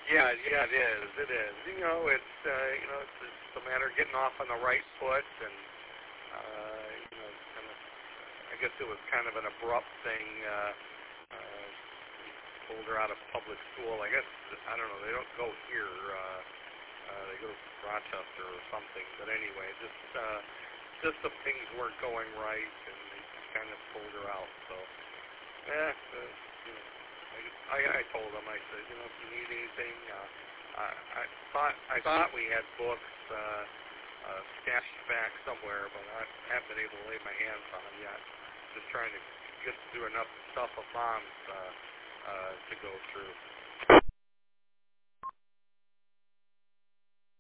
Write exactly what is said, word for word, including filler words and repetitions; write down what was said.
Yeah, yeah, it is. It is. You know, it's uh, you know, it's, it's a matter of getting off on the right foot, and uh, you know, kind of. I guess it was kind of an abrupt thing. Uh, uh, pulled her out of public school. I guess I don't know. They don't go here. Uh, uh, they go to Rochester or something. But anyway, just uh, just some things weren't going right, and they just kind of pulled her out. So, yeah. Uh, you know, I, I told them, I said, you know, if you need anything, uh, I, I thought I thought we had books uh, uh, stashed back somewhere, but I haven't been able to lay my hands on them yet. Just trying to get through enough stuff of Mom's uh, uh, to go through.